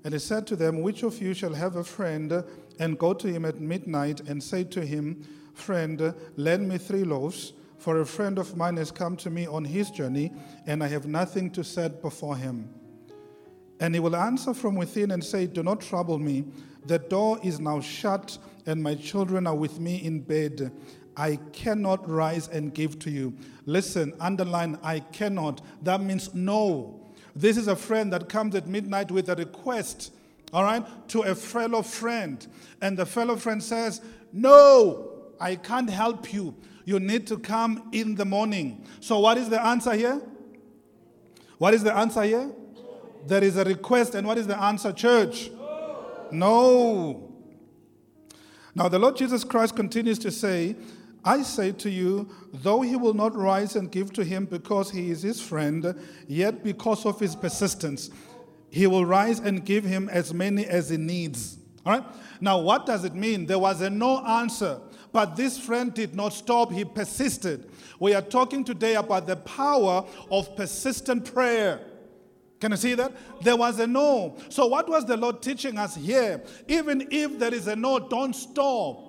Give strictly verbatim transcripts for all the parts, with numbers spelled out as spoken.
And he said to them, which of you shall have a friend and go to him at midnight and say to him, friend, lend me three loaves, for a friend of mine has come to me on his journey, and I have nothing to set before him. And he will answer from within and say, do not trouble me. The door is now shut, and my children are with me in bed. I cannot rise and give to you. Listen, underline, I cannot. That means no. This is a friend that comes at midnight with a request, all right, to a fellow friend. And the fellow friend says, no, I can't help you. You need to come in the morning. So what is the answer here? What is the answer here? There is a request, and what is the answer, church? No. No. Now the Lord Jesus Christ continues to say, I say to you, though he will not rise and give to him because he is his friend, yet because of his persistence, he will rise and give him as many as he needs. All right? Now what does it mean? There was a no answer, but this friend did not stop. He persisted. We are talking today about the power of persistent prayer. Can you see that? There was a no. So what was the Lord teaching us here? Even if there is a no, don't stop.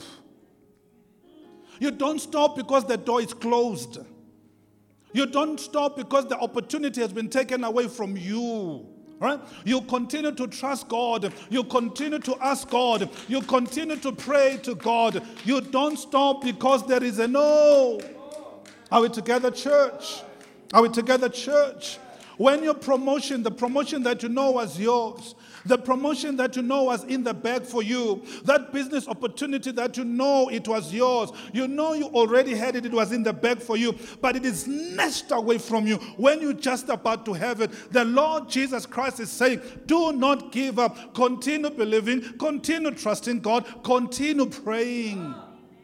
You don't stop because the door is closed. You don't stop because the opportunity has been taken away from you. Right? You continue to trust God. You continue to ask God. You continue to pray to God. You don't stop because there is a no. Are we together, church? Are we together, church? When your promotion, the promotion that you know was yours, the promotion that you know was in the bag for you, that business opportunity that you know it was yours, you know you already had it, it was in the bag for you, but it is snatched away from you when you're just about to have it. The Lord Jesus Christ is saying, do not give up. Continue believing, continue trusting God, continue praying.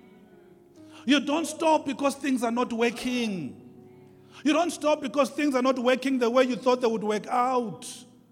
You don't stop because things are not working. You don't stop because things are not working the way you thought they would work out.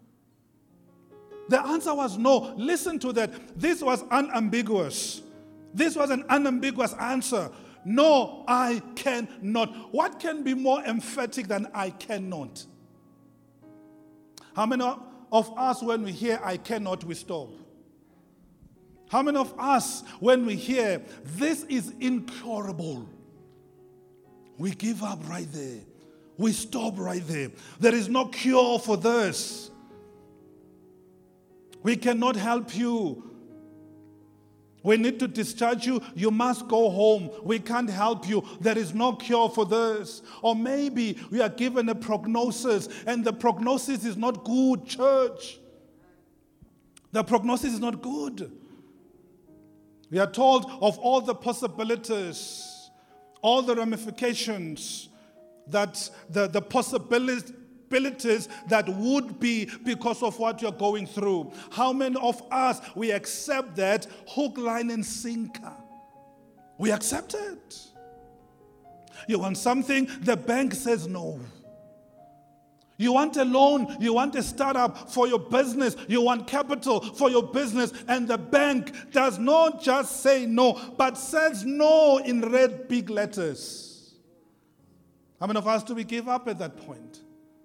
The answer was no. Listen to that. This was unambiguous. This was an unambiguous answer. No, I cannot. What can be more emphatic than I cannot? How many of us, when we hear I cannot, we stop? How many of us, when we hear this is incurable, we give up right there? We stop right there. There is no cure for this. We cannot help you. We need to discharge you. You must go home. We can't help you. There is no cure for this. Or maybe we are given a prognosis, and the prognosis is not good, church. The prognosis is not good. We are told of all the possibilities, all the ramifications, that the, the possibilities that would be because of what you're going through. How many of us, we accept that hook, line, and sinker? We accept it. You want something, the bank says no. You want a loan, you want a startup for your business, you want capital for your business, and the bank does not just say no, but says no in red big letters. How many of us do we give up at that point?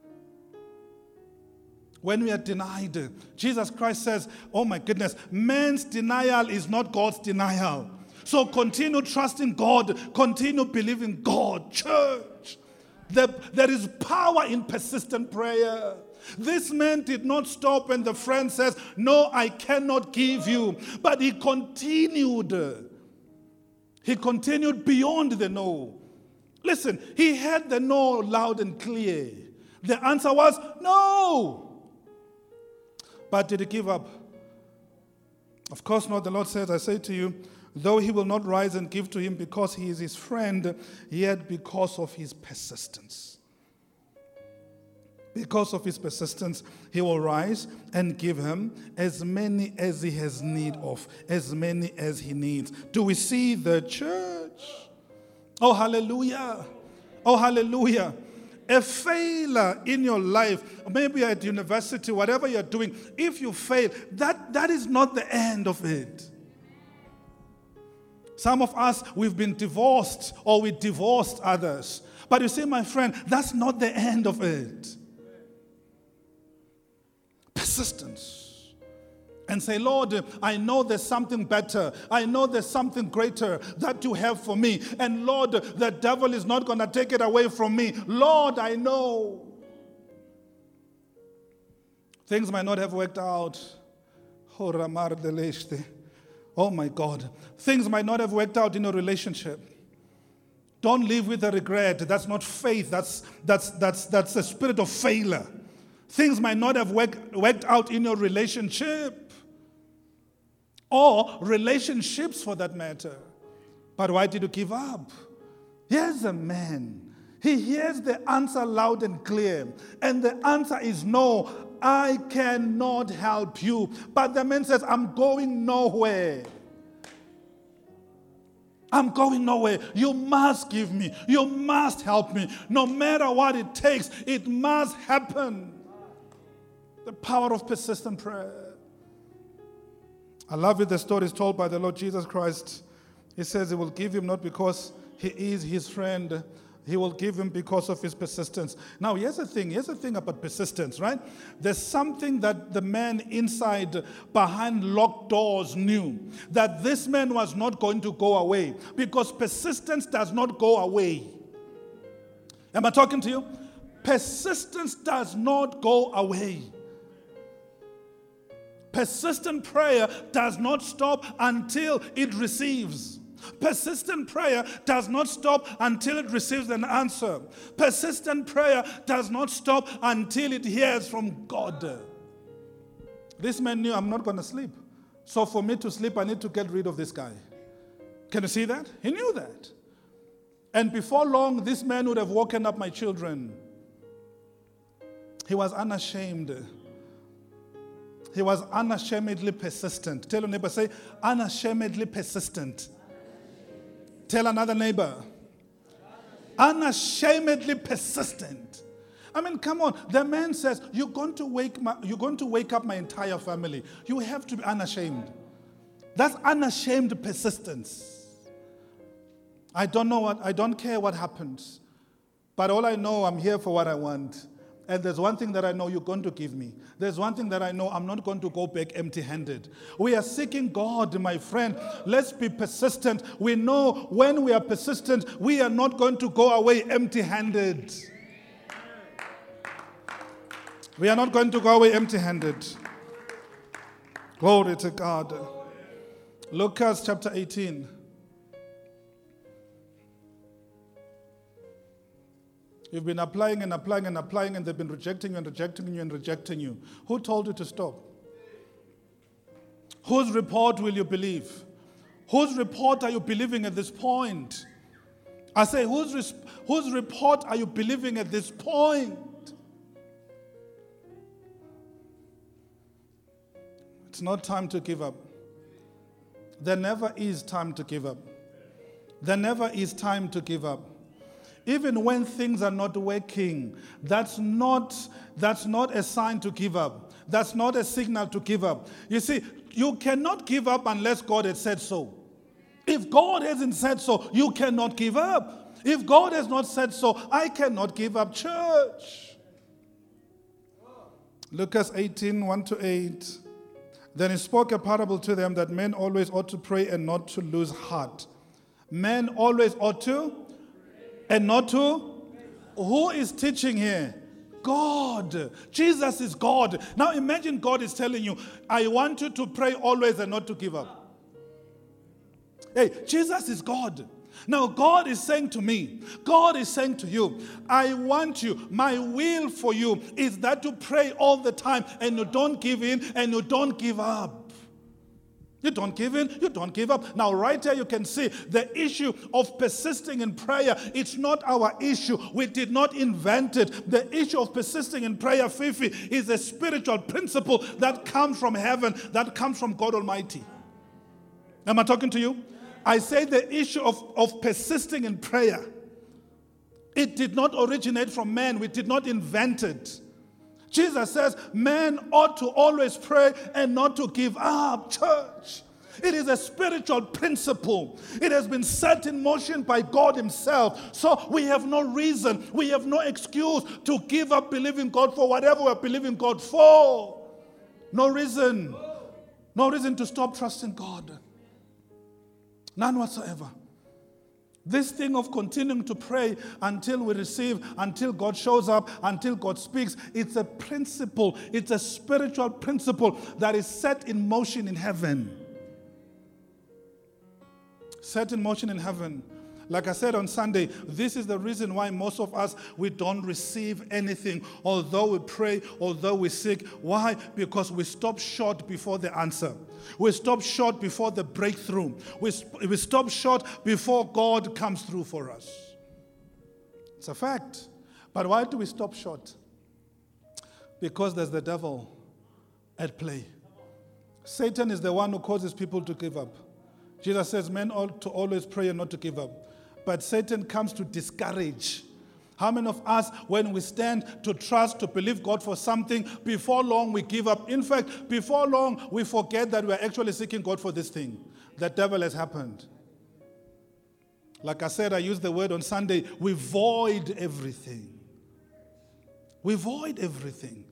When we are denied, Jesus Christ says, oh my goodness, man's denial is not God's denial. So continue trusting God, continue believing God. Church, there, there is power in persistent prayer. This man did not stop when the friend says, no, I cannot give you. But he continued. He continued beyond the no. Listen, he heard the no loud and clear. The answer was no. But did he give up? Of course not. The Lord says, I say to you, though he will not rise and give to him because he is his friend, yet because of his persistence. Because of his persistence, he will rise and give him as many as he has need of, as many as he needs. Do we see the church? Oh, hallelujah. Oh, hallelujah. A failure in your life, maybe at university, whatever you're doing, if you fail, that, that is not the end of it. Some of us, we've been divorced or we divorced others. But you see, my friend, that's not the end of it. Persistence. and say, Lord, I know there's something better. I know there's something greater that you have for me. And Lord, the devil is not going to take it away from me. Lord, I know. Things might not have worked out. Oh my God. Things might not have worked out in a relationship. Don't live with a regret. That's not faith. That's, that's, that's, that's the spirit of failure. Things might not have work, worked out in your relationship. Or relationships for that matter. But why did you give up? Here's a man. He hears the answer loud and clear. And the answer is no, I cannot help you. But the man says, I'm going nowhere. I'm going nowhere. You must give me. You must help me. No matter what it takes, it must happen. The power of persistent prayer. I love it. The story is told by the Lord Jesus Christ. He says he will give him not because he is his friend. He will give him because of his persistence. Now, here's the thing. Here's the thing about persistence, right? There's something that the man inside, behind locked doors, knew. That this man was not going to go away. Because persistence does not go away. Am I talking to you? Persistence does not go away. Persistent prayer does not stop until it receives. Persistent prayer does not stop until it receives an answer. Persistent prayer does not stop until it hears from God. This man knew, I'm not going to sleep. So for me to sleep, I need to get rid of this guy. Can you see that? He knew that. And before long, this man would have woken up my children. He was unashamed. He was unashamedly persistent. Tell your neighbor, say, unashamedly persistent. Tell another neighbor, unashamedly persistent. I mean, come on. The man says, you're going to wake my, you're going to wake up my entire family. You have to be unashamed. That's unashamed persistence. I don't know what, I don't care what happens. But all I know, I'm here for what I want. And there's one thing that I know you're going to give me. There's one thing that I know I'm not going to go back empty-handed. We are seeking God, my friend. Let's be persistent. We know when we are persistent, we are not going to go away empty-handed. We are not going to go away empty-handed. Glory to God. Lucas chapter eighteen. You've been applying and applying and applying, and they've been rejecting you and rejecting you and rejecting you. Who told you to stop? Whose report will you believe? Whose report are you believing at this point? I say, whose, res- whose report are you believing at this point? It's not time to give up. There never is time to give up. There never is time to give up. Even when things are not working, that's not, that's not a sign to give up. That's not a signal to give up. You see, you cannot give up unless God has said so. If God hasn't said so, you cannot give up. If God has not said so, I cannot give up, church. Lucas eighteen, one to eight. Then he spoke a parable to them that men always ought to pray and not to lose heart. Men always ought to and not to? Who is teaching here? God. Jesus is God. Now imagine God is telling you, I want you to pray always and not to give up. Hey, Jesus is God. Now God is saying to me, God is saying to you, I want you, my will for you is that you pray all the time and you don't give in and you don't give up. You don't give in, you don't give up. Now right here you can see the issue of persisting in prayer. It's not our issue. We did not invent it. The issue of persisting in prayer, Fifi, is a spiritual principle that comes from heaven, that comes from God Almighty. Am I talking to you? I say the issue of, of persisting in prayer. It did not originate from man. We did not invent it. Jesus says, men ought to always pray and not to give up, church. It is a spiritual principle. It has been set in motion by God himself. So we have no reason, we have no excuse to give up believing God for whatever we're believing God for. No reason. No reason to stop trusting God. None whatsoever. This thing of continuing to pray until we receive, until God shows up, until God speaks, it's a principle, it's a spiritual principle that is set in motion in heaven. Set in motion in heaven. Like I said on Sunday, this is the reason why most of us, we don't receive anything, although we pray, although we seek. Why? Because we stop short before the answer. We stop short before the breakthrough. We, we stop short before God comes through for us. It's a fact. But why do we stop short? Because there's the devil at play. Satan is the one who causes people to give up. Jesus says men ought to always pray and not to give up. But Satan comes to discourage. How many of us, when we stand to trust, to believe God for something, before long we give up? In fact, before long we forget that we are actually seeking God for this thing. The devil has happened. Like I said, I used the word on Sunday, we void everything. We void everything.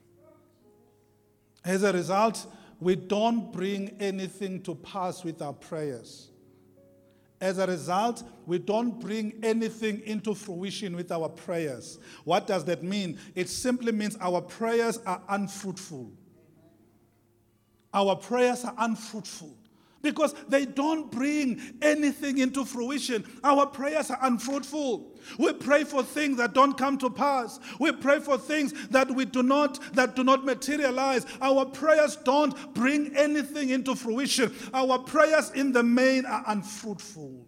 As a result, we don't bring anything to pass with our prayers. As a result, we don't bring anything into fruition with our prayers. What does that mean? It simply means our prayers are unfruitful. Our prayers are unfruitful because they don't bring anything into fruition. Our prayers are unfruitful. We pray for things that don't come to pass. We pray for things that we do not, that do not materialize. Our prayers don't bring anything into fruition. Our prayers in the main are unfruitful.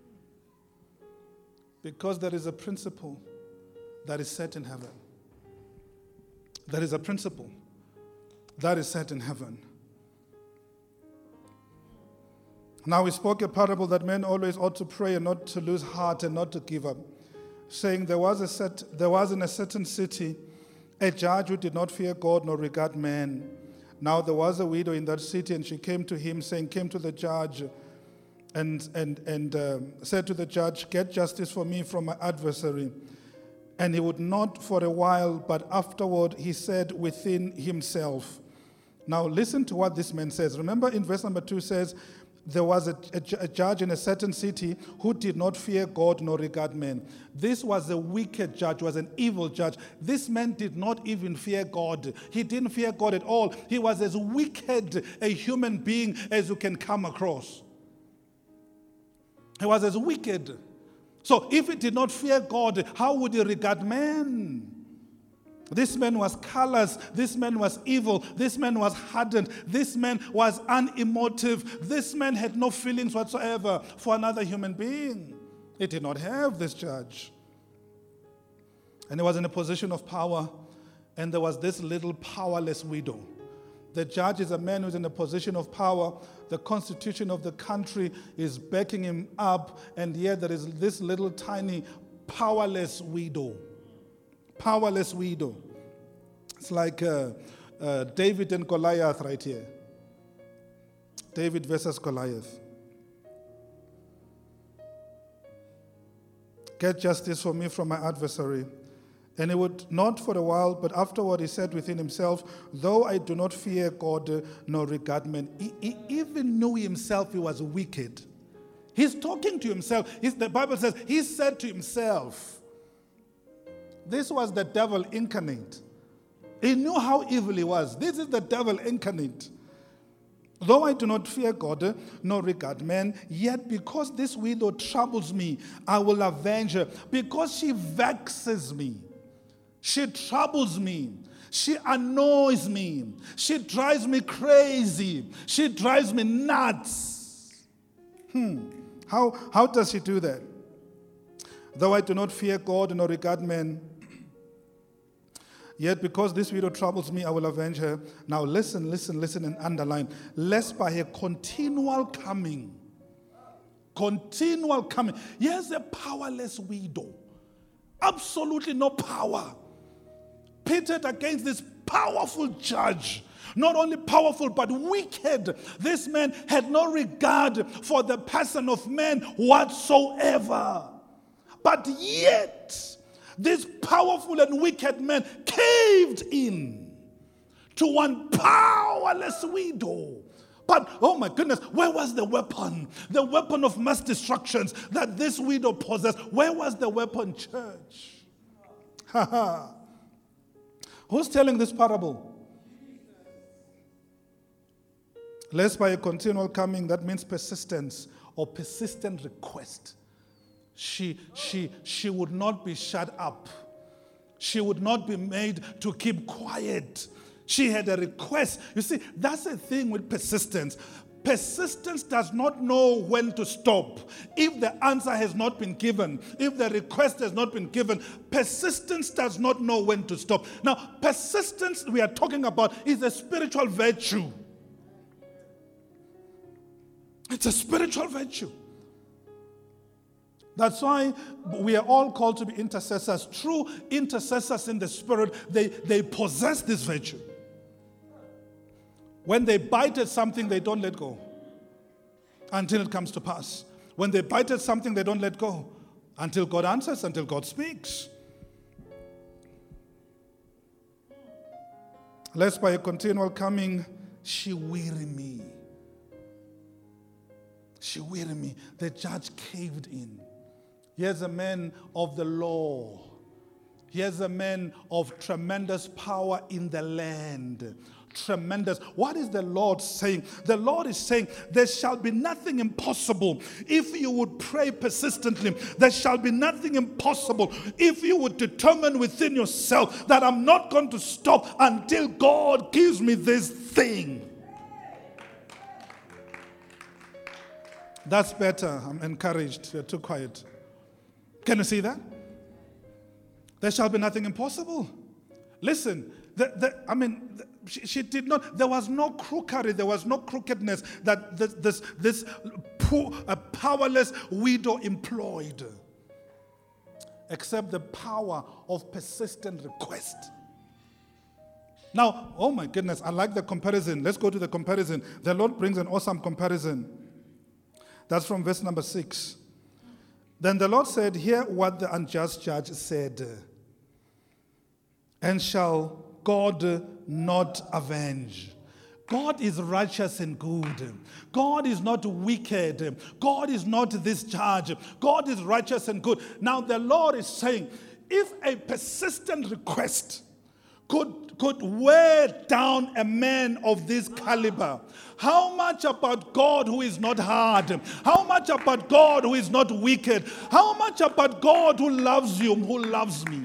Because there is a principle that is set in heaven. There is a principle that is set in heaven. Now we spoke a parable that men always ought to pray and not to lose heart and not to give up, saying there was a set, there was in a certain city a judge who did not fear God nor regard man. Now there was a widow in that city, and she came to him, saying, came to the judge and and and uh, said to the judge, get justice for me from my adversary. And he would not for a while, but afterward he said within himself. Now listen to what this man says. Remember in verse number two says, there was a, a, a judge in a certain city who did not fear God nor regard men. This was a wicked judge, was an evil judge. This man did not even fear God. He didn't fear God at all. He was as wicked a human being as you can come across. He was as wicked. So if he did not fear God, how would he regard man? This man was callous. This man was evil. This man was hardened. This man was unemotive. This man had no feelings whatsoever for another human being. He did not have this judge. And he was in a position of power, and there was this little powerless widow. The judge is a man who's in a position of power. The constitution of the country is backing him up, and yet there is this little tiny powerless widow. Powerless widow. It's like uh, uh, David and Goliath right here. David versus Goliath. Get justice for me from my adversary. And he would not for a while, but afterward he said within himself, though I do not fear God nor regard men. He, he even knew himself he was wicked. He's talking to himself. He's, the Bible says he said to himself, this was the devil incarnate. He knew how evil he was. This is the devil incarnate. Though I do not fear God, nor regard men, yet because this widow troubles me, I will avenge her. Because she vexes me. She troubles me. She annoys me. She drives me crazy. She drives me nuts. Hmm. How, how does she do that? Though I do not fear God nor regard men, yet because this widow troubles me, I will avenge her. Now listen, listen, listen, and underline. Lest by her continual coming, continual coming. Here's a powerless widow. Absolutely no power. Pitted against this powerful judge. Not only powerful, but wicked. This man had no regard for the person of man whatsoever. But yet, this powerful and wicked man caved in to one powerless widow. But, oh my goodness, where was the weapon? The weapon of mass destructions that this widow possessed. Where was the weapon, church? Ha ha. Who's telling this parable? Lest by a continual coming, that means persistence or persistent request. She, she, she would not be shut up. She would not be made to keep quiet. She had a request. You see, that's the thing with persistence. Persistence does not know when to stop. If the answer has not been given, if the request has not been given, persistence does not know when to stop. Now, persistence we are talking about is a spiritual virtue. It's a spiritual virtue. That's why we are all called to be intercessors. True intercessors in the spirit, they, they possess this virtue. When they bite at something, they don't let go until it comes to pass. When they bite at something, they don't let go until God answers, until God speaks. Lest by a continual coming, she weary me. She weary me. The judge caved in. Here's a man of the law. Here's a man of tremendous power in the land. Tremendous. What is the Lord saying? The Lord is saying, there shall be nothing impossible if you would pray persistently. There shall be nothing impossible if you would determine within yourself that I'm not going to stop until God gives me this thing. That's better. I'm encouraged. You're too quiet. Can you see that? There shall be nothing impossible. Listen, the, the, I mean, the, she, she did not, there was no crookery, there was no crookedness that this, this, this poor, a powerless widow employed, except the power of persistent request. Now, oh my goodness, I like the comparison. Let's go to the comparison. The Lord brings an awesome comparison. That's from verse number six. Then the Lord said, hear what the unjust judge said. And shall God not avenge? God is righteous and good. God is not wicked. God is not this judge. God is righteous and good. Now the Lord is saying, if a persistent request could, could wear down a man of this caliber, how much about God who is not hard? How much about God who is not wicked? How much about God who loves you, who loves me?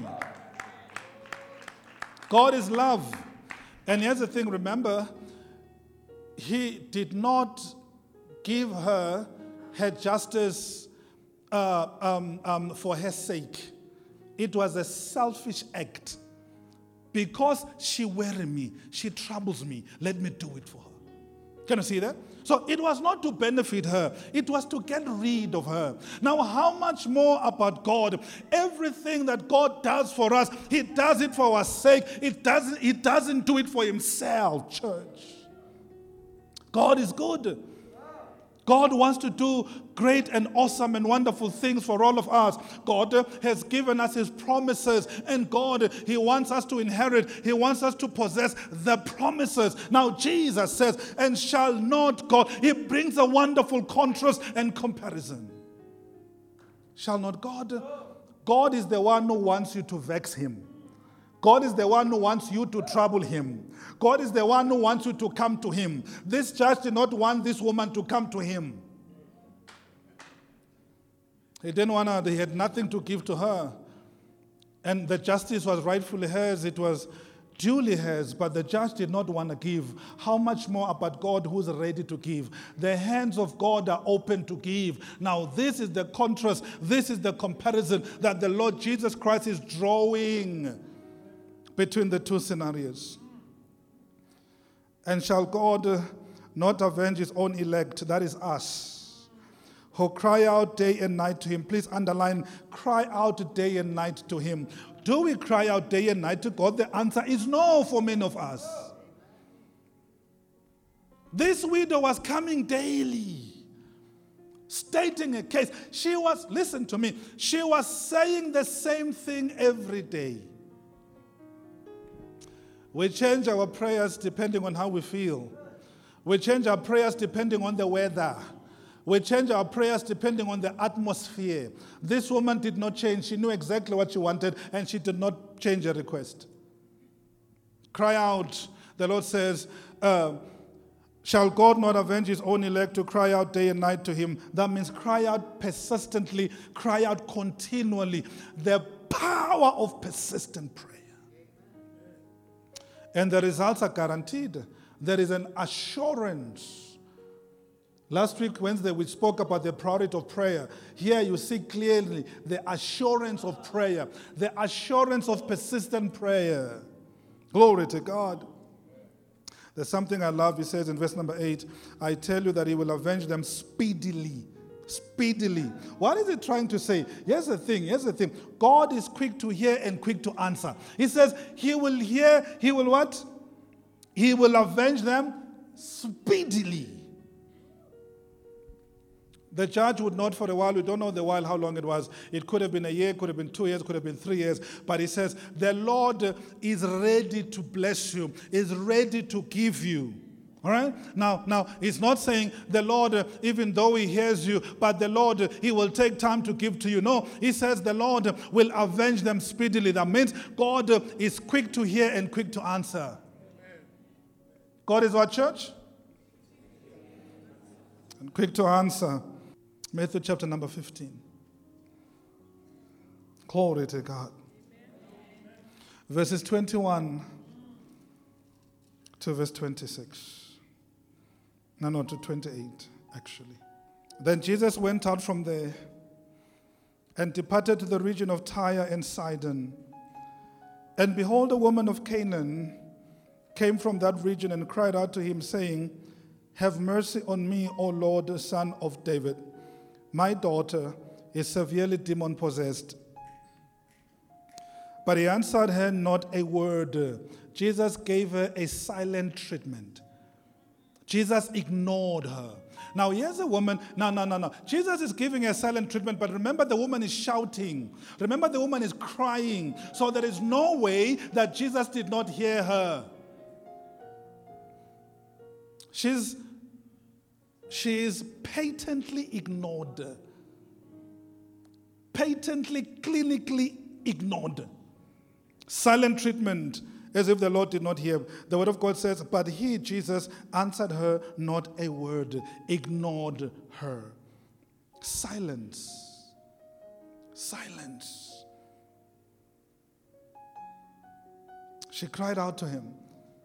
God is love. And here's the thing, remember, he did not give her her justice uh, um, um, for her sake. It was a selfish act. Because she weary me, she troubles me, let me do it for her. Can you see that? So it was not to benefit her. It was to get rid of her. Now, how much more about God? Everything that God does for us, he does it for our sake. It doesn't, he doesn't do it for himself, church. God is good. God wants to do great and awesome and wonderful things for all of us. God has given us his promises, and God, he wants us to inherit, he wants us to possess the promises. Now Jesus says, and shall not God, he brings a wonderful contrast and comparison. Shall not God? God is the one who wants you to vex him. God is the one who wants you to trouble him. God is the one who wants you to come to him. This judge did not want this woman to come to him. He didn't want her, he had nothing to give to her. And the justice was rightfully hers, it was duly hers, but the judge did not want to give. How much more about God who's ready to give? The hands of God are open to give. Now this is the contrast, this is the comparison that the Lord Jesus Christ is drawing between the two scenarios. And shall God not avenge his own elect, that is us, who cry out day and night to him? Please underline, cry out day and night to him. Do we cry out day and night to God? The answer is no for many of us. This widow was coming daily, stating a case. She was, listen to me, she was saying the same thing every day. We change our prayers depending on how we feel. We change our prayers depending on the weather. We change our prayers depending on the atmosphere. This woman did not change. She knew exactly what she wanted, and she did not change her request. Cry out. The Lord says, uh, shall God not avenge his own elect to cry out day and night to him? That means cry out persistently, cry out continually. The power of persistent prayer. And the results are guaranteed. There is an assurance. Last week, Wednesday, we spoke about the priority of prayer. Here you see clearly the assurance of prayer, the assurance of persistent prayer. Glory to God. There's something I love. He says in verse number eight, I tell you that he will avenge them speedily. Speedily. What is it trying to say? Here's the thing. Here's the thing. God is quick to hear and quick to answer. He says he will hear, he will what? He will avenge them speedily. The judge would not for a while. We don't know the while how long it was. It could have been a year, could have been two years, could have been three years. But he says, the Lord is ready to bless you, is ready to give you. All right? Now, now it's not saying the Lord, even though he hears you, but the Lord, he will take time to give to you. No, he says the Lord will avenge them speedily. That means God is quick to hear and quick to answer. God is what, church? And quick to answer. Matthew chapter number fifteen. Glory to God. Verses twenty-one to verse twenty-six. No, no, to twenty-eight, actually. Then Jesus went out from there and departed to the region of Tyre and Sidon. And behold, a woman of Canaan came from that region and cried out to him, saying, have mercy on me, O Lord, son of David. My daughter is severely demon-possessed. But he answered her not a word. Jesus gave her a silent treatment. Jesus ignored her. Now, here's a woman. No, no, no, no. Jesus is giving a silent treatment, but remember the woman is shouting. Remember the woman is crying. So there is no way that Jesus did not hear her. She's She is patently ignored. Patently, clinically ignored. Silent treatment, as if the Lord did not hear. The word of God says, but he, Jesus, answered her not a word, ignored her. Silence. Silence. She cried out to him.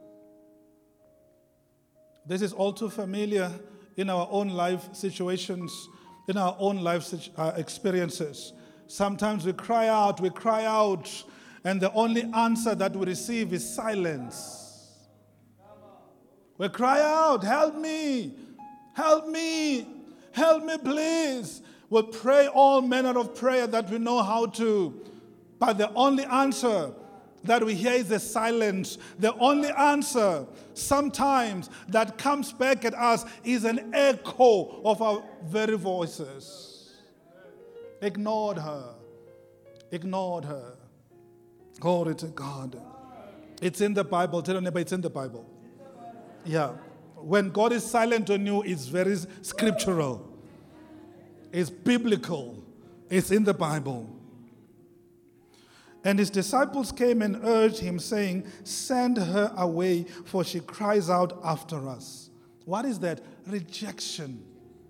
This is all too familiar in our own life situations, in our own life uh, experiences. Sometimes we cry out, we cry out, and the only answer that we receive is silence. We cry out, help me, help me, help me please. We pray all manner of prayer that we know how to, but the only answer that we hear is the silence. The only answer sometimes that comes back at us is an echo of our very voices. Ignored her. Ignored her. Glory to God. It's in the Bible. Tell your neighbor it's in the Bible. Yeah. When God is silent on you, it's very scriptural. It's biblical. It's in the Bible. And his disciples came and urged him, saying, send her away, for she cries out after us. What is that? Rejection.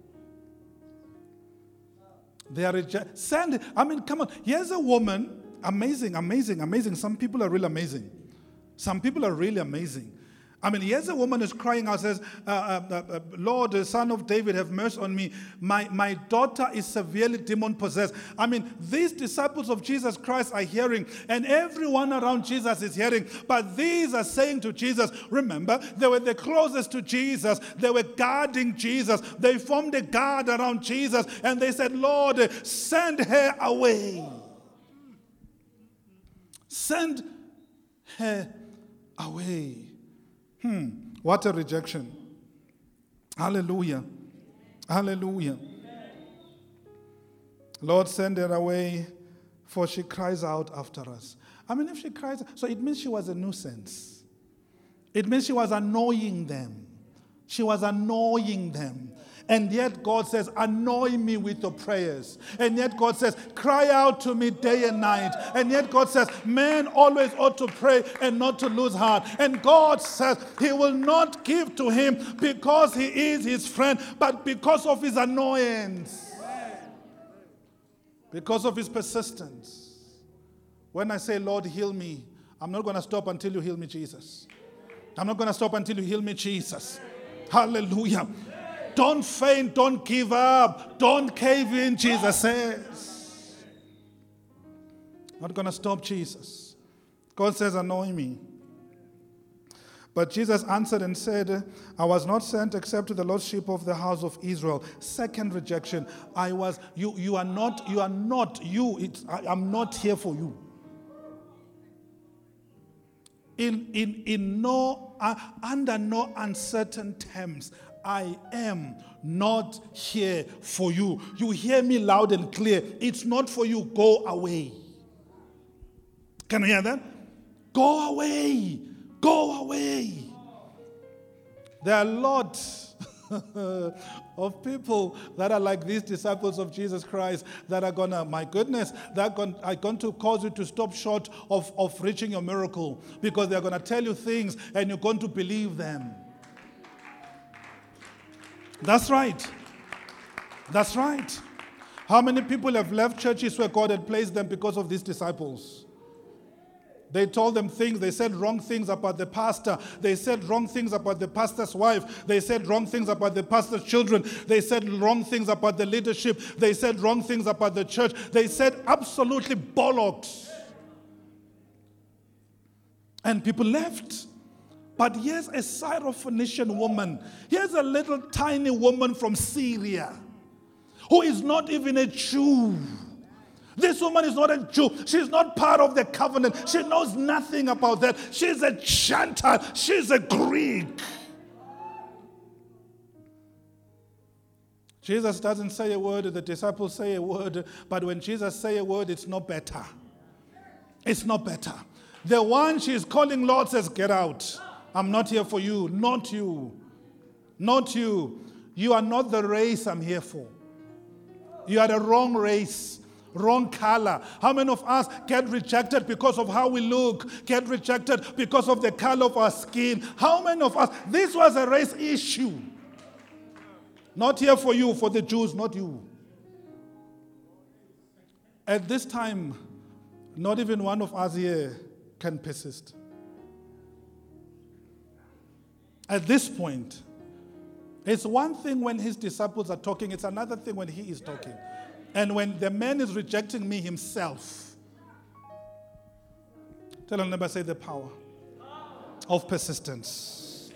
They are reject. Send. I mean, come on. Here's a woman. Amazing, amazing, amazing. Some people are really amazing. Some people are really amazing. I mean, here's a woman who's crying out, says, uh, uh, uh, Lord, the son of David, have mercy on me. My, my daughter is severely demon-possessed. I mean, these disciples of Jesus Christ are hearing, and everyone around Jesus is hearing. But these are saying to Jesus, remember, they were the closest to Jesus. They were guarding Jesus. They formed a guard around Jesus, and they said, Lord, send her away. Send her away. Hmm, what a rejection. Hallelujah. Hallelujah. Lord, send her away, for she cries out after us. I mean, if she cries, so it means she was a nuisance. It means she was annoying them. She was annoying them. And yet God says, annoy me with your prayers. And yet God says, cry out to me day and night. And yet God says, man always ought to pray and not to lose heart. And God says he will not give to him because he is his friend, but because of his annoyance. Because of his persistence. When I say, Lord, heal me, I'm not going to stop until you heal me, Jesus. I'm not going to stop until you heal me, Jesus. Hallelujah. Don't faint, don't give up, don't cave in, Jesus says. Not going to stop, Jesus. God says, annoy me. But Jesus answered and said, I was not sent except to the lost sheep of the house of Israel. Second rejection. I was, you, you are not, you are not, you, it's, I, I'm not here for you. In, in, in no, uh, under no uncertain terms, I am not here for you. You hear me loud and clear. It's not for you. Go away. Can you hear that? Go away. Go away. There are a lot of people that are like these disciples of Jesus Christ that are gonna, my goodness, they're going, are going to cause you to stop short of, of reaching your miracle, because they're going to tell you things and you're going to believe them. That's right. That's right. How many people have left churches where God had placed them because of these disciples? They told them things. They said wrong things about the pastor. They said wrong things about the pastor's wife. They said wrong things about the pastor's children. They said wrong things about the leadership. They said wrong things about the church. They said absolutely bollocks. And people left. But here's a Syrophoenician woman. Here's a little tiny woman from Syria who is not even a Jew. This woman is not a Jew. She's not part of the covenant. She knows nothing about that. She's a Gentile. She's a Greek. Jesus doesn't say a word. The disciples say a word. But when Jesus say a word, it's not better. It's not better. The one she's calling Lord says, get out. I'm not here for you. Not you. Not you. You are not the race I'm here for. You are the wrong race. Wrong color. How many of us get rejected because of how we look? Get rejected because of the color of our skin? How many of us? This was a race issue. Not here for you, for the Jews, not you. At this time, not even one of us here can persist. At this point, it's one thing when his disciples are talking, it's another thing when he is talking. And when the man is rejecting me himself. Tell him, never say the power of persistence.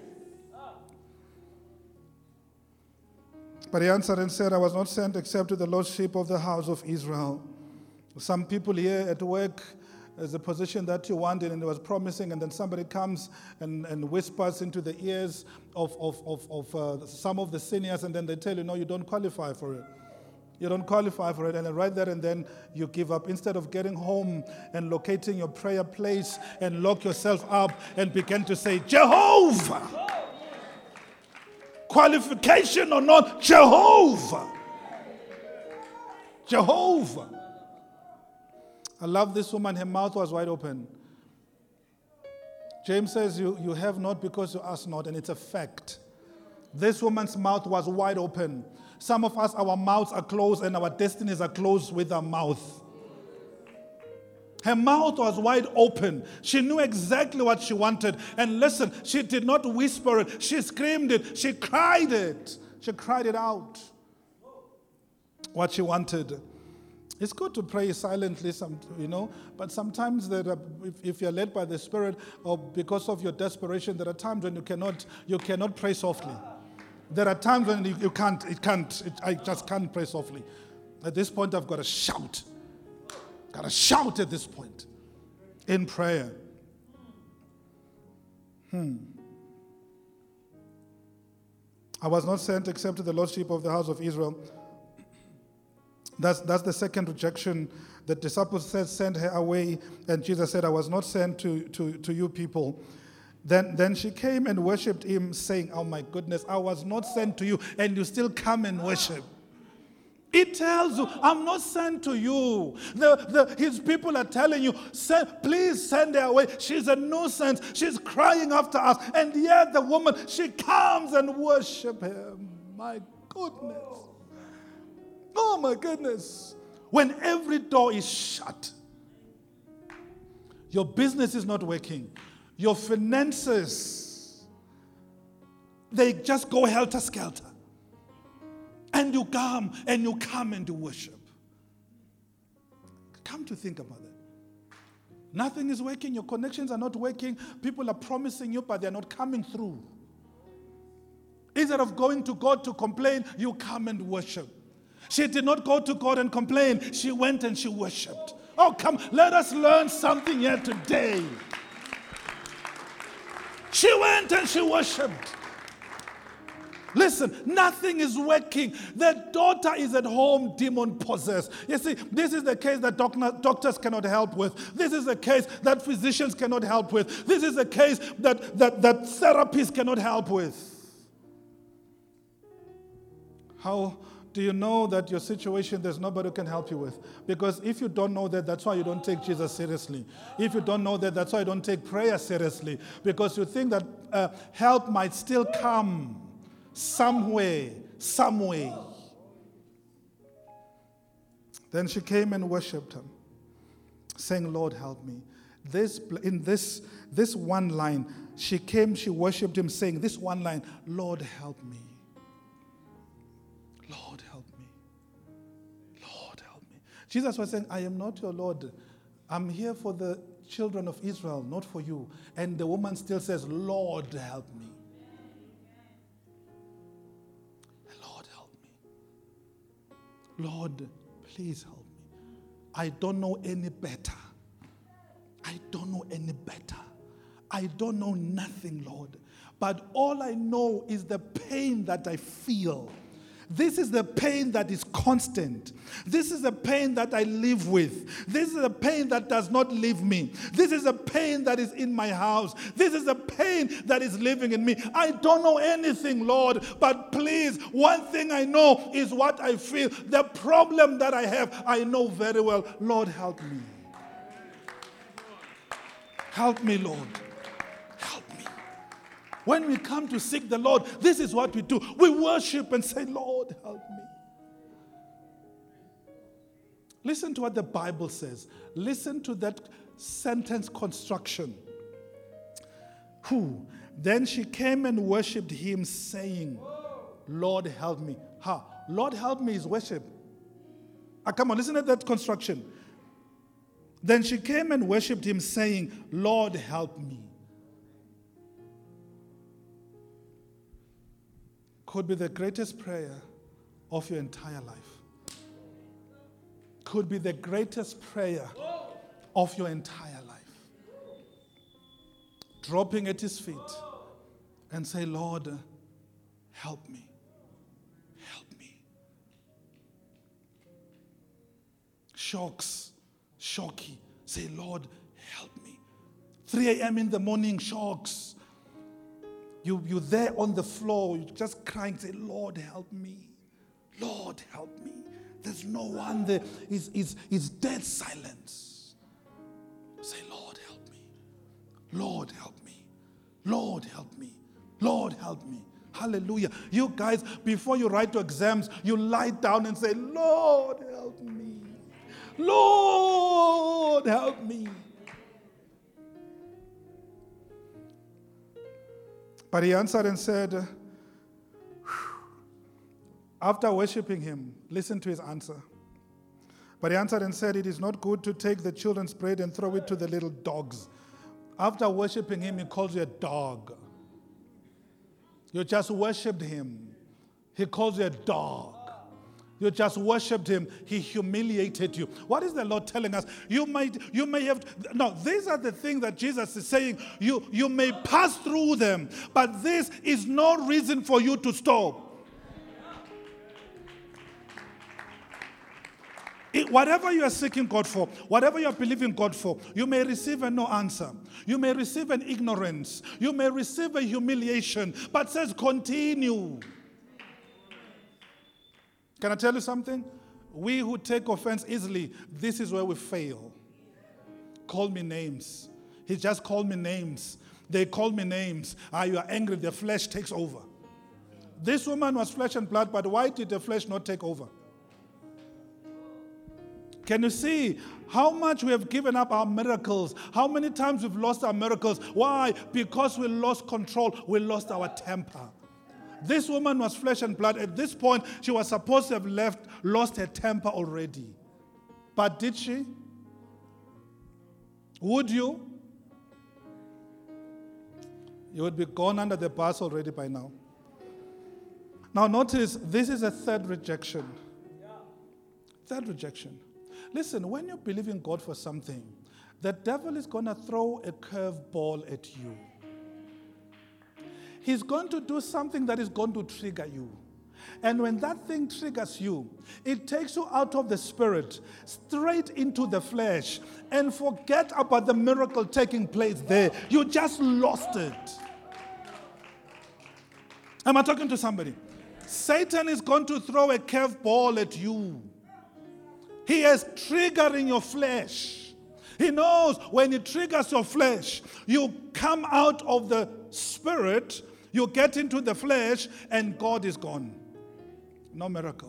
But he answered and said, I was not sent except to the lost sheep of the house of Israel. Some people here at work, there's a position that you wanted and it was promising, and then somebody comes and, and whispers into the ears of, of, of, of uh, some of the seniors, and then they tell you, no, you don't qualify for it. You don't qualify for it, and then right there and then you give up. Instead of getting home and locating your prayer place and lock yourself up and begin to say, Jehovah! Qualification or not, Jehovah! Jehovah! I love this woman, her mouth was wide open. James says, you, you have not because you ask not, and it's a fact. This woman's mouth was wide open. Some of us, our mouths are closed and our destinies are closed with our mouth. Her mouth was wide open. She knew exactly what she wanted. And listen, she did not whisper it. She screamed it. She cried it. She cried it out. What she wanted. It's good to pray silently, some, you know, but sometimes there are, if, if you're led by the Spirit or because of your desperation, there are times when you cannot, you cannot pray softly. There are times when you, you can't, it can't, it, I just can't pray softly. At this point, I've got to shout. Got to shout at this point in prayer. Hmm. I was not sent except to the lost sheep of the house of Israel. That's, that's the second rejection. The disciples said, send her away. And Jesus said, I was not sent to, to, to you people. Then, then she came and worshipped him, saying, oh my goodness, I was not sent to you, and you still come and worship. It tells you, I'm not sent to you. The, the, his people are telling you, send, please send her away. She's a nuisance. She's crying after us. And yet the woman, she comes and worships him. My goodness. Oh my goodness. When every door is shut, your business is not working. Your finances, they just go helter-skelter. And you come, and you come and you worship. Come to think about that. Nothing is working. Your connections are not working. People are promising you, but they're not coming through. Instead of going to God to complain, you come and worship. She did not go to God and complain. She went and she worshipped. Oh, come, let us learn something here today. She went and she worshipped. Listen, nothing is working. The daughter is at home demon-possessed. You see, this is the case that doc- doctors cannot help with. This is the case that physicians cannot help with. This is the case that, that, that therapists cannot help with. How do you know that your situation, there's nobody who can help you with? Because if you don't know that, that's why you don't take Jesus seriously. If you don't know that, that's why you don't take prayer seriously. Because you think that uh, help might still come some way, some way. Then she came and worshipped him, saying, Lord, help me. This, in this, this one line, she came, she worshipped him, saying, this one line, Lord, help me. Lord, help me. Lord, help me. Jesus was saying, I am not your Lord. I'm here for the children of Israel, not for you. And the woman still says, Lord, help me. Lord, help me. Lord, please help me. I don't know any better. I don't know any better. I don't know nothing, Lord. But all I know is the pain that I feel. This is the pain that is constant. This is the pain that I live with. This is the pain that does not leave me. This is the pain that is in my house. This is the pain that is living in me. I don't know anything, Lord, but please, one thing I know is what I feel. The problem that I have, I know very well. Lord, help me. Help me, Lord. When we come to seek the Lord, this is what we do. We worship and say, Lord, help me. Listen to what the Bible says. Listen to that sentence construction. Who? Then she came and worshipped him, saying, Lord, help me. Ha, Lord, help me is worship. Ah, come on, listen to that construction. Then she came and worshipped him, saying, Lord, help me. Could be the greatest prayer of your entire life. Could be the greatest prayer of your entire life. Dropping at his feet and say, Lord, help me. Help me. Shocks, shocky. Say, Lord, help me. three a.m. in the morning, shocks. You, you're there on the floor, you're just crying, say, Lord, help me. Lord, help me. There's no one there. It's, it's, it's dead silence. Say, Lord, help me. Lord, help me. Lord, help me. Lord, help me. Hallelujah. You guys, before you write your exams, you lie down and say, Lord, help me. Lord, help me. But he answered and said, after worshiping him, listen to his answer. But he answered and said, it is not good to take the children's bread and throw it to the little dogs. After worshiping him, he calls you a dog. You just worshipped him. He calls you a dog. You just worshipped him. He humiliated you. What is the Lord telling us? You might, you may have, no, these are the things that Jesus is saying. You, you may pass through them, but this is no reason for you to stop. See, whatever you are seeking God for, whatever you are believing God for, you may receive a no answer. You may receive an ignorance. You may receive a humiliation. But says continue. Can I tell you something? We who take offense easily, this is where we fail. Call me names. He just called me names. They call me names. Ah, you are angry, the flesh takes over. This woman was flesh and blood, but why did the flesh not take over? Can you see how much we have given up our miracles? How many times we've lost our miracles? Why? Because we lost control. We lost our temper. This woman was flesh and blood. At this point, she was supposed to have left, lost her temper already. But did she? Would you? You would be gone under the bus already by now. Now notice, this is a third rejection. Third rejection. Listen, when you believe in God for something, the devil is going to throw a curveball at you. He's going to do something that is going to trigger you. And when that thing triggers you, it takes you out of the spirit, straight into the flesh, and forget about the miracle taking place there. You just lost it. Am I talking to somebody? Satan is going to throw a curveball at you. He is triggering your flesh. He knows when he triggers your flesh, you come out of the spirit, you get into the flesh, and God is gone. No miracle.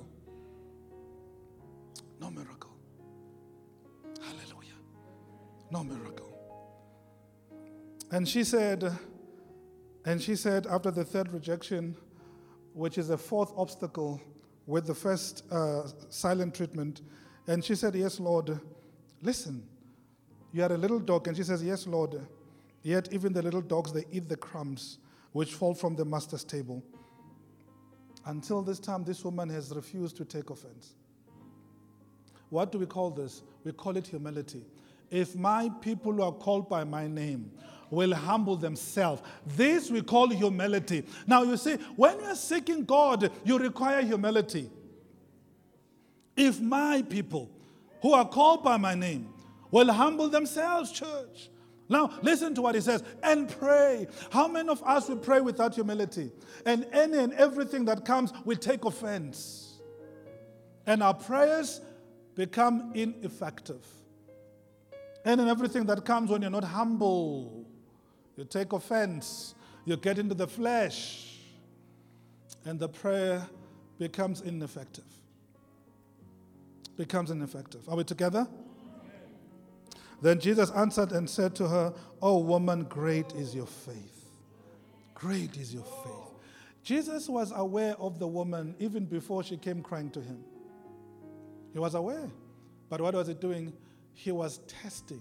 No miracle. Hallelujah. No miracle. And she said, and she said after the third rejection, which is a fourth obstacle with the first uh, silent treatment, and she said, yes, Lord, listen, you are a little dog. And she says, yes, Lord, yet even the little dogs, they eat the crumbs which fall from the master's table. Until this time, this woman has refused to take offense. What do we call this? We call it humility. If my people who are called by my name will humble themselves, this we call humility. Now you see, when you are seeking God, you require humility. If my people who are called by my name will humble themselves, church. Now, listen to what he says, and pray. How many of us will pray without humility? And any and everything that comes, we take offense. And our prayers become ineffective. And in everything that comes when you're not humble, you take offense, you get into the flesh, and the prayer becomes ineffective. Becomes ineffective. Are we together? Then Jesus answered and said to her, "O woman, great is your faith. Great is your faith." Jesus was aware of the woman even before she came crying to him. He was aware. But what was he doing? He was testing.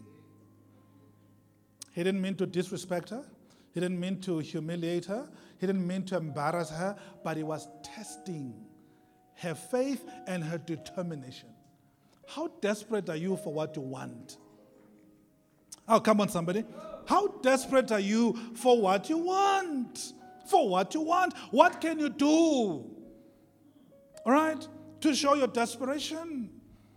He didn't mean to disrespect her. He didn't mean to humiliate her. He didn't mean to embarrass her. But he was testing her faith and her determination. How desperate are you for what you want? Oh, come on, somebody. How desperate are you for what you want? For what you want. What can you do? All right? To show your desperation.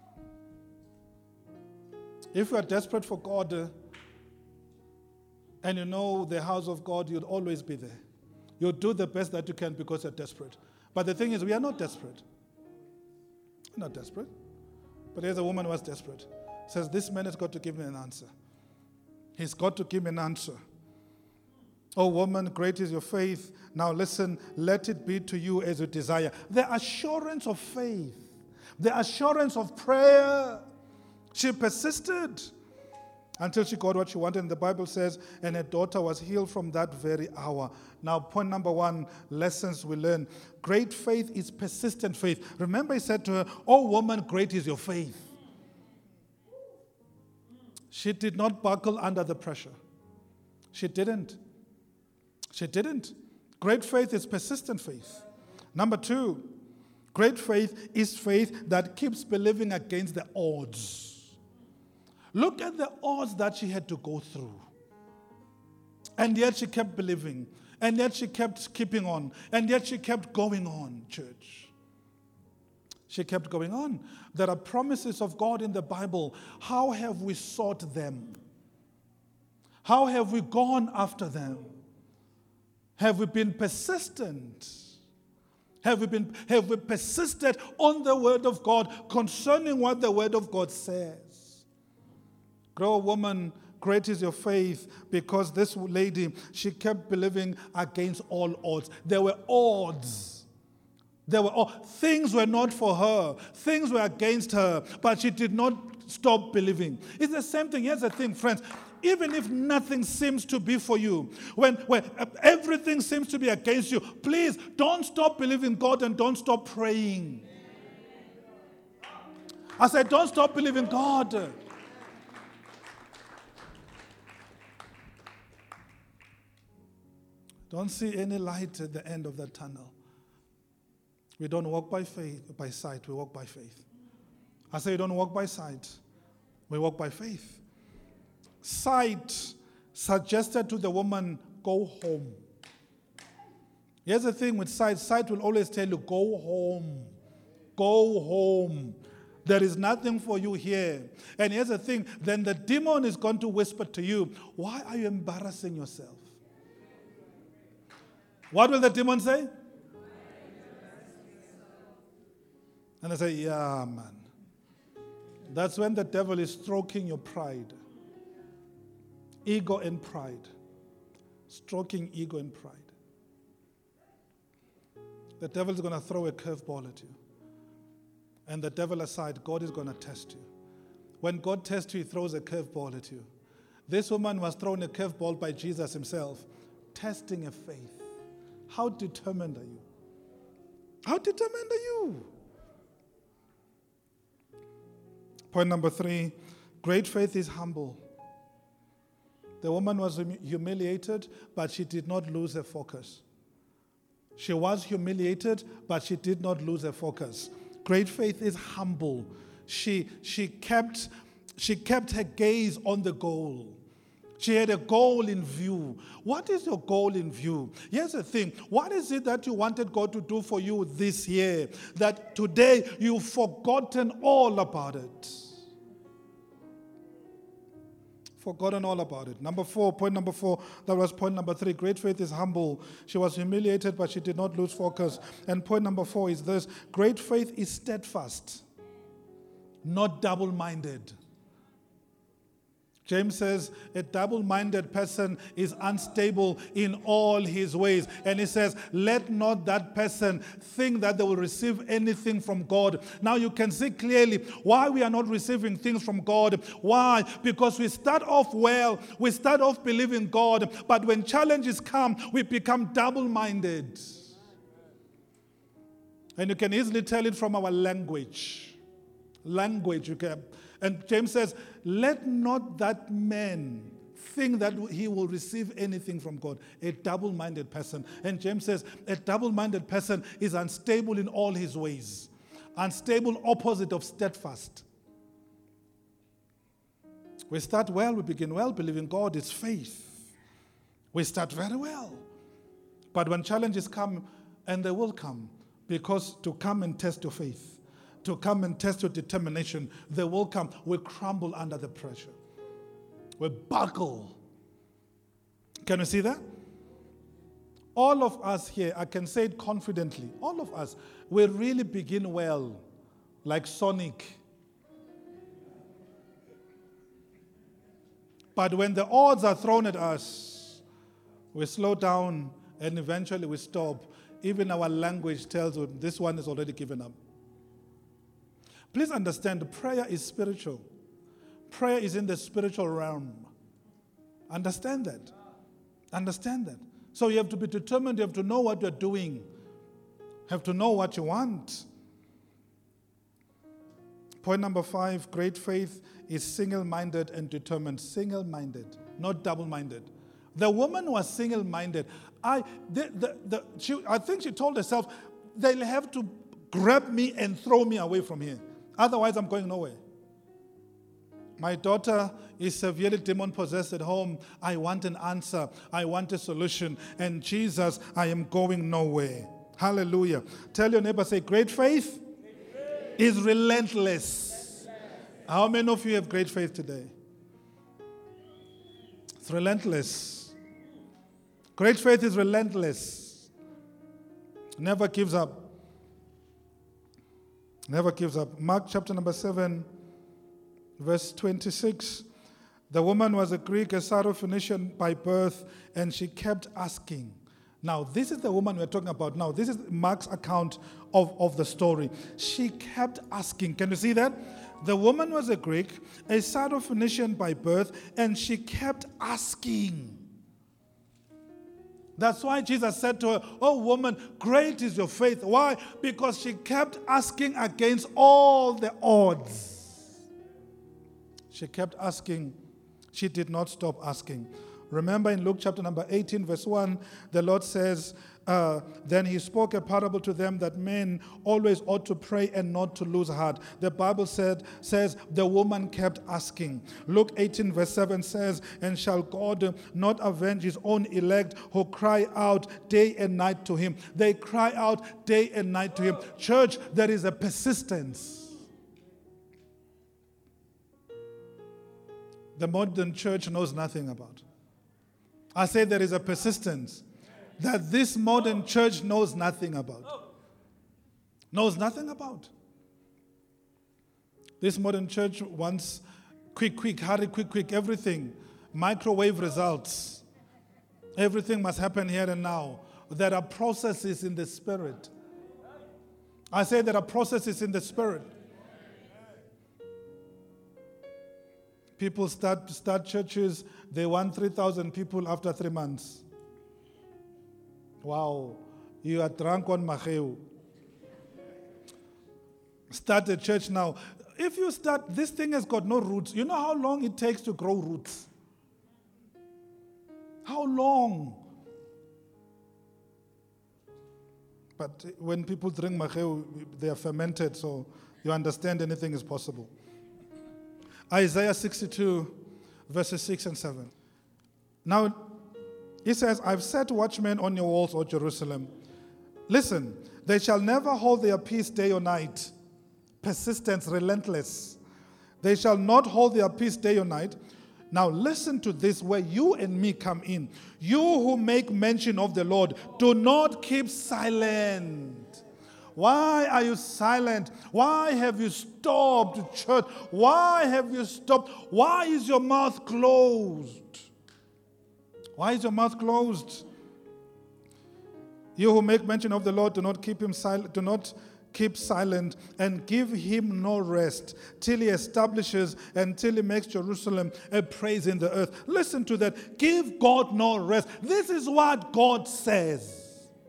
If you are desperate for God, uh, and you know the house of God, you'll always be there. You'll do the best that you can because you're desperate. But the thing is, we are not desperate. We're not desperate. But here's a woman who was desperate. Says, this man has got to give me an answer. He's got to give me an answer. Oh, woman, great is your faith. Now listen, let it be to you as you desire. The assurance of faith. The assurance of prayer. She persisted until she got what she wanted. And the Bible says, and her daughter was healed from that very hour. Now, point number one, lessons we learn. Great faith is persistent faith. Remember, he said to her, oh, woman, great is your faith. She did not buckle under the pressure. She didn't. She didn't. Great faith is persistent faith. Number two, great faith is faith that keeps believing against the odds. Look at the odds that she had to go through. And yet she kept believing. And yet she kept keeping on. And yet she kept going on, church. She kept going on. There are promises of God in the Bible. How have we sought them? How have we gone after them? Have we been persistent? Have we been have we persisted on the word of God concerning what the word of God says? Grow, woman, great is your faith, because this lady, she kept believing against all odds. There were odds. There were oh, things were not for her. Things were against her, but she did not stop believing. It's the same thing. Here's the thing, friends. Even if nothing seems to be for you, when, when everything seems to be against you, please don't stop believing God and don't stop praying. I said, don't stop believing God. Don't see any light at the end of that tunnel. We don't walk by faith, by sight, we walk by faith. I say, you don't walk by sight, we walk by faith. Sight suggested to the woman, go home. Here's the thing with sight. Sight will always tell you, go home. Go home. There is nothing for you here. And here's the thing. Then the demon is going to whisper to you, why are you embarrassing yourself? What will the demon say? And I say, yeah, man. That's when the devil is stroking your pride. Ego and pride. Stroking ego and pride. The devil is going to throw a curveball at you. And the devil aside, God is going to test you. When God tests you, he throws a curveball at you. This woman was thrown a curveball by Jesus himself, testing a faith. How determined are you? How determined are you? Point number three, great faith is humble. The woman was humiliated, but she did not lose her focus. She was humiliated, but she did not lose her focus. Great faith is humble. She, she, kept, she kept her gaze on the goal. She had a goal in view. What is your goal in view? Here's the thing. What is it that you wanted God to do for you this year that today you've forgotten all about it? Forgotten all about it. Number four, point number four, that was point number three. Great faith is humble. She was humiliated, but she did not lose focus. And point number four is this. Great faith is steadfast, not double-minded. James says a double-minded person is unstable in all his ways. And he says, let not that person think that they will receive anything from God. Now you can see clearly why we are not receiving things from God. Why? Because we start off well, we start off believing God, but when challenges come, we become double-minded. And you can easily tell it from our language. Language, you can. And James says, let not that man think that he will receive anything from God. A double-minded person. And James says, a double-minded person is unstable in all his ways. Unstable, opposite of steadfast. We start well, we begin well, believing God is faith. We start very well. But when challenges come, and they will come, because to come and test your faith, to come and test your determination, they will come. We crumble under the pressure. We buckle. Can you see that? All of us here, I can say it confidently, all of us, we really begin well, like Sonic. But when the odds are thrown at us, we slow down and eventually we stop. Even our language tells us this one is already given up. Please understand, prayer is spiritual. Prayer is in the spiritual realm. Understand that. Understand that. So you have to be determined. You have to know what you're doing. You have to know what you want. Point number five, great faith is single-minded and determined. Single-minded, not double-minded. The woman was single-minded. I, the, the, the, she, I think she told herself, they'll have to grab me and throw me away from here. Otherwise, I'm going nowhere. My daughter is severely demon-possessed at home. I want an answer. I want a solution. And Jesus, I am going nowhere. Hallelujah. Tell your neighbor, say, great faith is relentless. How many of you have great faith today? It's relentless. Great faith is relentless. Never gives up. Never gives up. Mark chapter number seven, verse twenty-six. The woman was a Greek, a Syrophoenician by birth, and she kept asking. Now, this is the woman we're talking about now. This is Mark's account of, of the story. She kept asking. Can you see that? The woman was a Greek, a Syrophoenician by birth, and she kept asking. That's why Jesus said to her, "Oh woman, great is your faith." Why? Because she kept asking against all the odds. She kept asking. She did not stop asking. Remember in Luke chapter number eighteen, verse one, the Lord says, uh, then he spoke a parable to them that men always ought to pray and not to lose heart. The Bible said says the woman kept asking. Luke eighteen, verse seven says, and shall God not avenge his own elect who cry out day and night to him? They cry out day and night to him. Church, there is a persistence. The modern church knows nothing about. I say there is a persistence that this modern church knows nothing about. Knows nothing about. This modern church wants quick, quick, hurry, quick, quick, everything. Microwave results. Everything must happen here and now. There are processes in the spirit. I say there are processes in the spirit. People start start churches, they want three thousand people after three months. Wow, you are drunk on Macheu. Start a church now. If you start, this thing has got no roots. You know how long it takes to grow roots? How long? But when people drink Macheu, they are fermented, so you understand anything is possible. Isaiah sixty-two, verses six and seven. Now, he says, I've set watchmen on your walls, O Jerusalem. Listen, they shall never hold their peace day or night. Persistence, relentless. They shall not hold their peace day or night. Now listen to this, where you and me come in. You who make mention of the Lord, do not keep silent. Why are you silent? Why have you stopped, church? Why have you stopped? Why is your mouth closed? Why is your mouth closed? You who make mention of the Lord, do not keep him silent. Do not keep silent and give him no rest till he establishes and till he makes Jerusalem a praise in the earth. Listen to that. Give God no rest. This is what God says.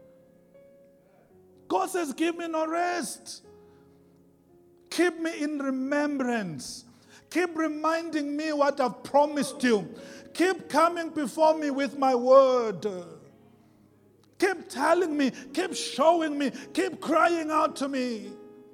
God says, give me no rest. Keep me in remembrance. Keep reminding me what I've promised you. Keep coming before me with my word. Keep telling me, keep showing me, keep crying out to me.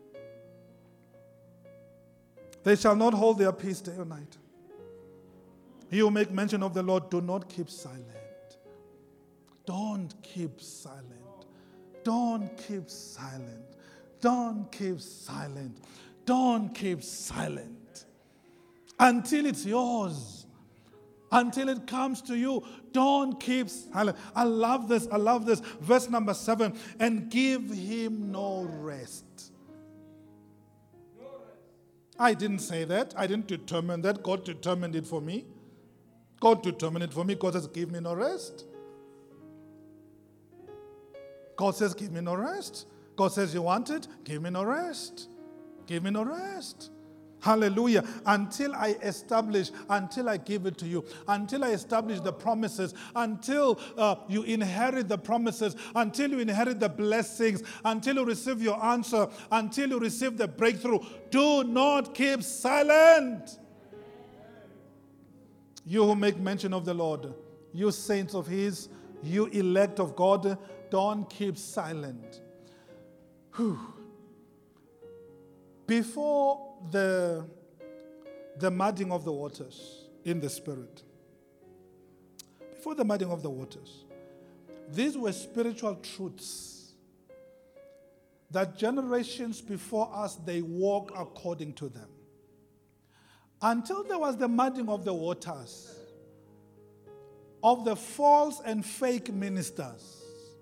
They shall not hold their peace day or night. You who make mention of the Lord, do not keep silent. Don't keep silent. Don't keep silent. Don't keep silent. Don't keep silent. Until it's yours. Until it comes to you. Don't keep silent. I love this. I love this. Verse number seven. And give him no rest. I didn't say that. I didn't determine that. God determined it for me. God determined it for me. God says, give me no rest. God says, give me no rest. God says, you want it? Give me no rest. Give me no rest. Hallelujah. Until I establish, until I give it to you, until I establish the promises, until uh, you inherit the promises, until you inherit the blessings, until you receive your answer, until you receive the breakthrough. Do not keep silent. You who make mention of the Lord, you saints of his, you elect of God, don't keep silent. Whew. Before the, the mudding of the waters in the spirit, before the mudding of the waters, these were spiritual truths that generations before us, they walk according to them. Until there was the muddying of the waters, of the false and fake ministers,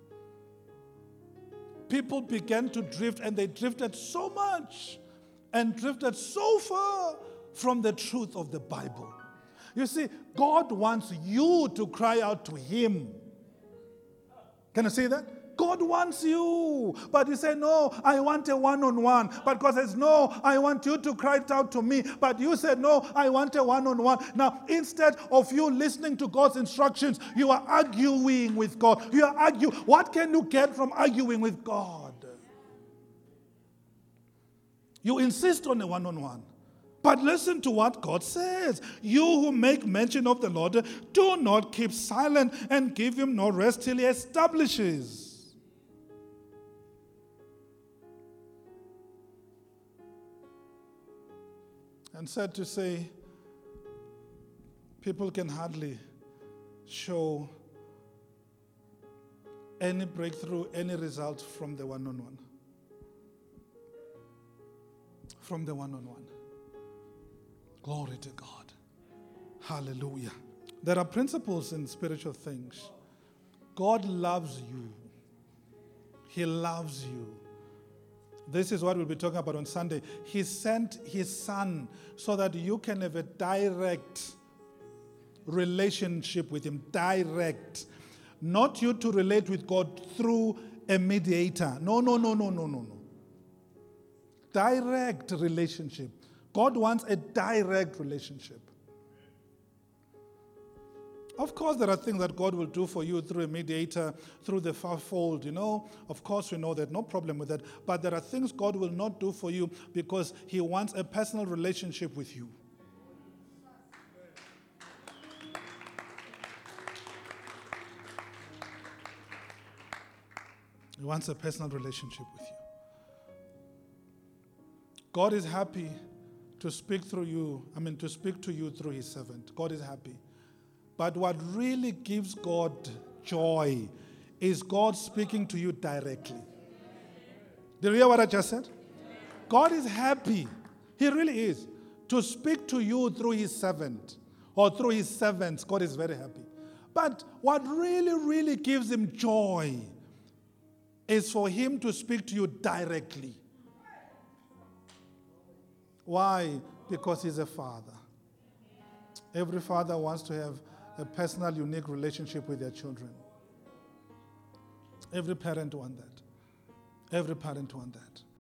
people began to drift, and they drifted so much and drifted so far from the truth of the Bible. You see, God wants you to cry out to Him. Can you see that? God wants you. But you say, no, I want a one-on-one. But God says, no, I want you to cry out to me. But you said, no, I want a one-on-one. Now, instead of you listening to God's instructions, you are arguing with God. You are arguing. What can you get from arguing with God? You insist on a one-on-one. But listen to what God says. You who make mention of the Lord, do not keep silent and give Him no rest till He establishes. And sad to say, people can hardly show any breakthrough, any result from the one-on-one. From the one-on-one. Glory to God. Hallelujah. There are principles in spiritual things. God loves you. He loves you. This is what we'll be talking about on Sunday. He sent His Son so that you can have a direct relationship with Him. Direct. Not you to relate with God through a mediator. No, no, no, no, no, no, no. Direct relationship. God wants a direct relationship. Of course, there are things that God will do for you through a mediator, through the fivefold, you know. Of course, we know that, no problem with that. But there are things God will not do for you because He wants a personal relationship with you. He wants a personal relationship with you. God is happy to speak through you, I mean, to speak to you through His servant. God is happy. But what really gives God joy is God speaking to you directly. Did you hear what I just said? God is happy. He really is. To speak to you through His servant or through His servants, God is very happy. But what really, really gives Him joy is for Him to speak to you directly. Why? Because He's a father. Every father wants to have a personal, unique relationship with their children. Every parent wants that. Every parent wants that.